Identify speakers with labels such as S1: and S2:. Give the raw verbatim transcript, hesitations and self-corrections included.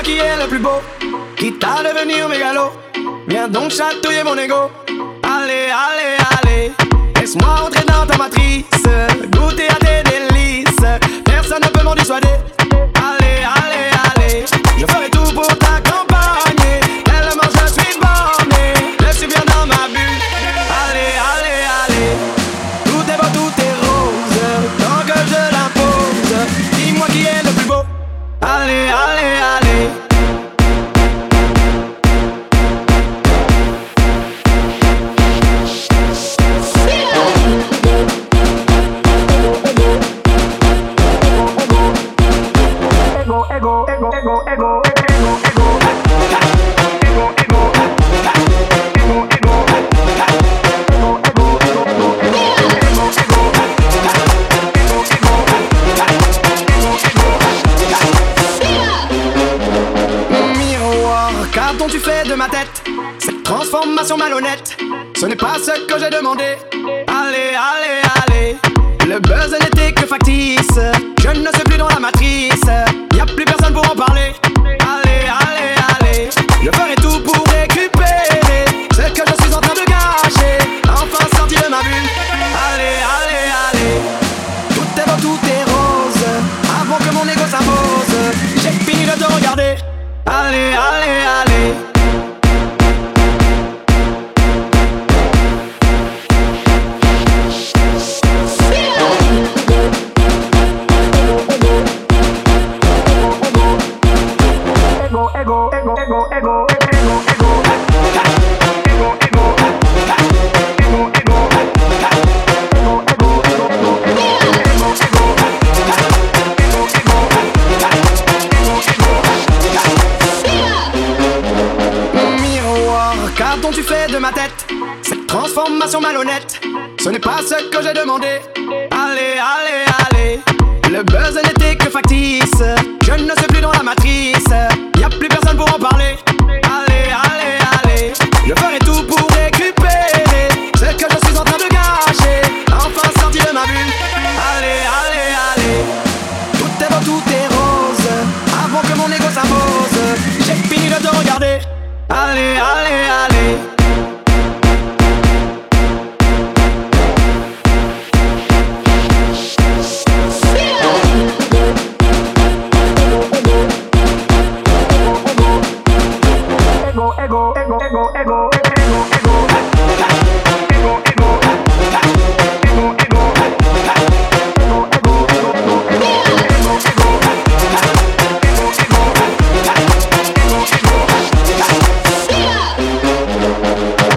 S1: Dis-moi qui est le plus beau, quitte à devenir mégalo. Viens donc chatouiller mon ego. Allez, allez, allez, laisse-moi entrer dans ta matrice, goûter à tes délices. Personne ne peut m'en dissuader. Allez, allez, allez, je ferai tout pour t'accompagner. Tellement je suis borné, je suis bien dans ma bulle. Allez, allez, allez, tout est beau, tout est rose, tant que je l'impose. Dis-moi qui est le plus beau. Allez, allez, allez. Ego, ego, ego, ego, ego, ego, ego, ego, ego, miroir, qu'as-tu fait de ma tête? Cette transformation malhonnête, ce n'est pas ce que j'ai demandé. Allez, allez, allez, le buzz n'était que factice. Je ne suis plus dans la matrice, y'a plus personne pour en parler. Allez, allez, allez, je ferai tout pour récupérer ce que je suis en train de gâcher. Enfin sorti de ma bulle. Allez, allez, allez, tout est beau, tout est rose, avant que mon ego s'impose. J'ai fini de te regarder. Allez, allez, allez. Ego, ego, ego, ego, ego, ego, ego, ego, miroir, qu'as-tu fait de ma tête? Cette transformation malhonnête, ce n'est pas ce que j'ai demandé. Allez, allez, allez, le buzz n'était que factice. Je ne suis plus dans la matrice, y'a plus personne pour en parler. Allez, allez, allez, je ferai tout pour récupérer ce que je suis en train de gâcher. Enfin sorti de ma bulle. Allez, allez, allez, tout est beau, tout est rose, avant que mon ego s'impose. J'ai fini de te regarder. Allez, allez,